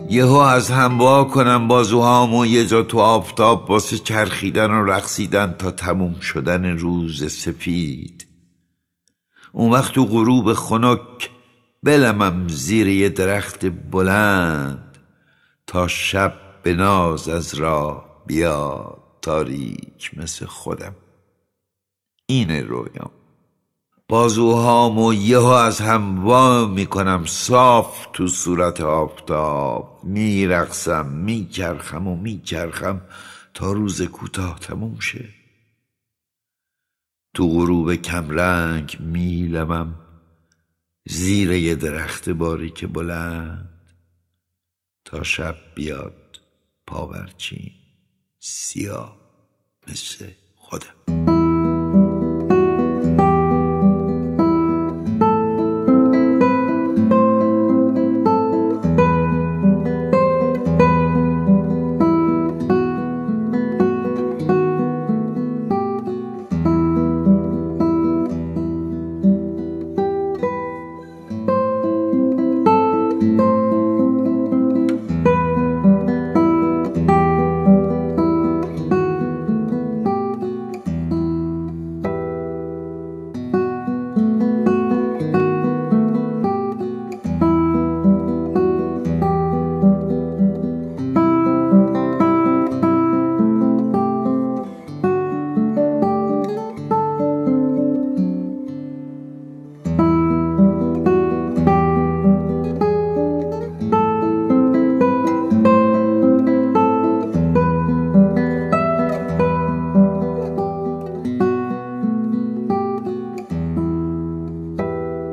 یهو از هم وا کنم بازوهامو یه جا تو آفتاب واسه چرخیدن و رقصیدن تا تموم شدن روز سپید. اون وقت تو غروب خنک بلمم زیر یه درخت بلند تا شب به ناز از راه بیاد تاریک مثل خودم. اینه رویام. بازوهامو یهو از هم وا میکنم صاف تو صورت آفتاب، میرقصم میچرخم تا روز کوتاه تموم شه. تو غروب کمرنگ میلمم زیر یه درخت باریک بلند تا شب بیاد پاورچین سیاه مثل خودم.